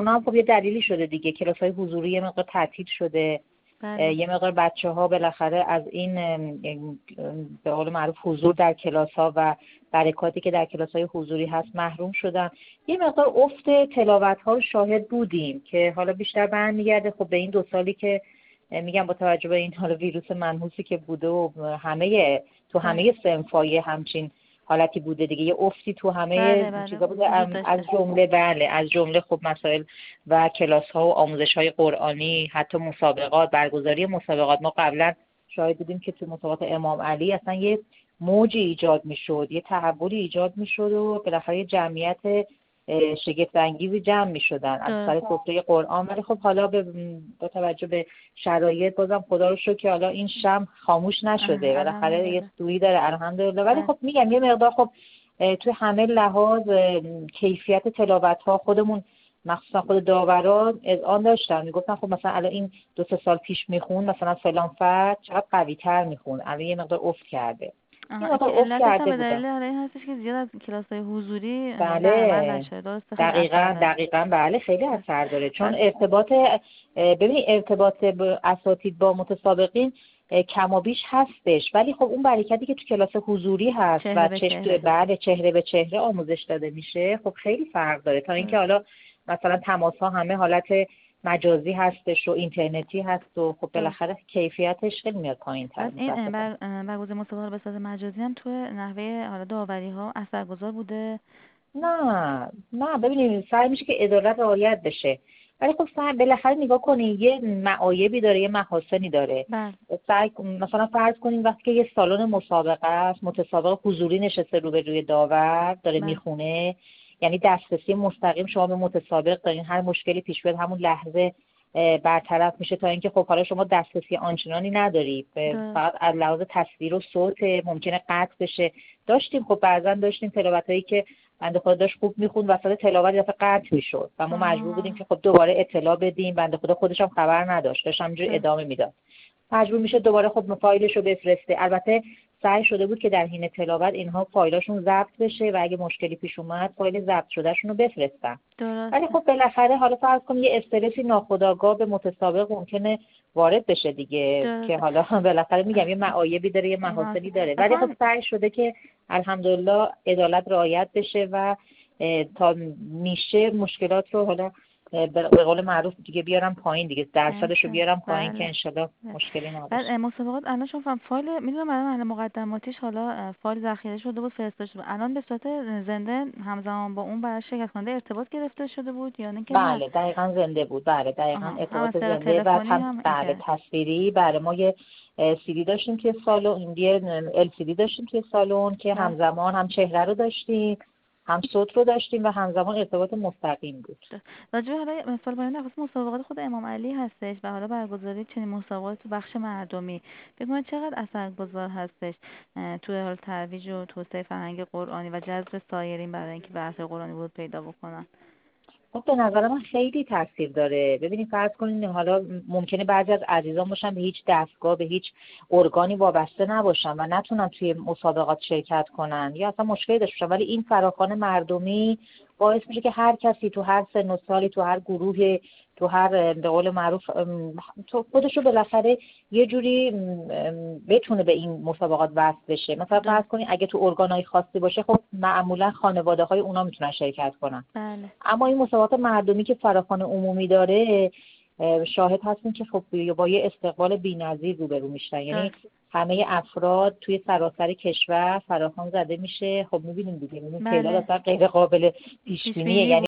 کرونا هم خب یه دلیلی شده دیگه، کلاس‌های حضوری یه مقدار تعطیل شده. یه مقدار بچه‌ها بالاخره از این به قول معروف حضور در کلاس‌ها و برکاتی که در کلاس‌های حضوری هست محروم شدن. یه مقدار افت تلاوت‌ها رو شاهد بودیم که حالا بیشتر برمیگرده خب به این 2 سالی که میگم با توجه به این حالا ویروس منحوسی که بوده و تو همه صنف‌های همچین حالتی بوده دیگه، یه افتی تو همه چیزا بوده. از جمله خب مسائل و کلاس‌ها و آموزش‌های قرآنی، حتی مسابقات، برگزاری مسابقات. ما قبلا شاهد بودیم که تو مسابقات امام علی اصلا یه موجی ایجاد میشد، یه تحولی ایجاد میشد و بالاخره جمعیت شگفت‌انگیزی جمع می‌شدن از سر سفره قرآن. ولی خب حالا با توجه به شرایط بازم خدا رو شکر که حالا این شمع خاموش نشده، بالاخره یه سویی داره الحمدلله. ولی خب میگم یه مقدار خب توی همه لحاظ کیفیت تلاوت‌ها خودمون مخصوصا خود داوران اذعان داشتن، میگفتن خب مثلا الان این 2-3 سال پیش میخون مثلا فلان فرد چقدر قوی‌تر میخون، الان یه مقدار افت کرده. علتش هم به دلیل این هستش که زیاد از کلاس‌های حضوری برآمد نشه. درسته؟ دقیقاً بله خیلی اثر داره، چون ارتباط اساتید با متسابقین کم و بیش هستش، ولی خب اون برکتی که تو کلاس حضوری هست و چهره به چهره آموزش داده میشه خب خیلی فرق داره تا اینکه حالا مثلا تماس‌ها همه حالت مجازی هستش و اینترنتی هست و خب بالاخره کیفیتش خیلی میاد پایین‌تر. این برگزاری مسابقات به صورت مجازی هم تو نحوه حالا داوری‌ها اثرگذار بوده؟ نه ببینید سعی میشه که عدالت رعایت بشه، ولی خب بالاخره نگاه کنید یه معایبی داره، یه محاسنی داره. مثلا فرض کنید وقتی که یه سالن مسابقه است، متسابق حضوری نشسته روبروی داور داره میخونه، یعنی دسترسی مستقیم شما به متسابق دارین، هر مشکلی پیش بیاد همون لحظه برطرف میشه، تا اینکه خب حالا شما دسترسی آنچنانی نداری، فقط از لحاظ تصویر و صوت ممکنه قطع بشه. خب بعضا داشتیم تلاوتایی که بنده خدا داشت خوب میخوند، وسط تلاوت دفعه قطع میشد و ما مجبور بودیم که خب دوباره اطلاع بدیم. بنده خدا خودش هم خبر نداشت، داشت همینجوری ادامه میداد، مجبور میشه دوباره خب فایلشو بفرسته. البته سعی شده بود که در حین تلاوت اینها فایلاشون ضبط بشه و اگه مشکلی پیش اومد فایل ضبط شدهشون رو بفرستن. ولی خب بالاخره حالا فرض کنیم یه استرسی ناخودآگاه به متسابق ممکنه وارد بشه دیگه که حالا بالاخره میگم یه معایبی داره، یه محاسنی داره، ولی خب سعی شده که الحمدلله عدالت رعایت بشه و تا میشه مشکلات رو حالا به قول معروف دیگه بیارم پایین دیگه، درصدشو بیارم پایین که انشالله مشکلی نباشه. بعد مسابقات الان شما فایل میدونم الان مقدماتیش حالا فایل ذخیره شده بود فرستاده شده، الان به صورت زنده همزمان با اون برای شرکت کننده ارتباط گرفته شده بود یا نه؟ بله دقیقاً زنده بود. بله دقیقاً ارتباط زنده و تصویری. بله ما یه CD داشتیم توی سالن، یه LCD داشتیم توی سالن که همزمان هم چهره رو داشتیم، هم صوت رو داشتیم و همزمان ارتباط مستقیم بود. راجع به حالا مثال برای نخواست مسابقات خود امام علی هستش و حالا برگزاری چنین مسابقات تو بخش مردمی بگم چقدر اثرگذار هستش توی حال ترویج و توسعه فرهنگ قرآنی و جذب سایرین برای اینکه بحث قرآنی بود پیدا بکنن؟ خب به نظر من خیلی تاثیر داره. ببینید فرض کنید حالا ممکنه بعضی از عزیزان باشن به هیچ دستگاه، به هیچ ارگانی وابسته نباشن و نتونن توی مسابقات شرکت کنن یا اصلا مشکلی داشته باشن، ولی این فراخوان مردمی باعث میشه که هر کسی تو هر سن و سالی، تو هر گروه، تو هر به قول معروف تو خودشو بالاخره یه جوری بتونه به این مسابقات وصل بشه. مثلا فرض کنید اگه تو ارگانای خاصی باشه خب معمولا خانواده‌های اونا میتونن شرکت کنن. بله. اما این مسابقات مردمی که فراخوان عمومی داره شاهد هستیم که خب با یه استقبال بی‌نظیر روبرو میشن، یعنی همه افراد توی سراسر کشور فراخوان زده میشه. خب می‌بینیم دیگه، این تعداد اصلا غیر قابل پیش بینیه، یعنی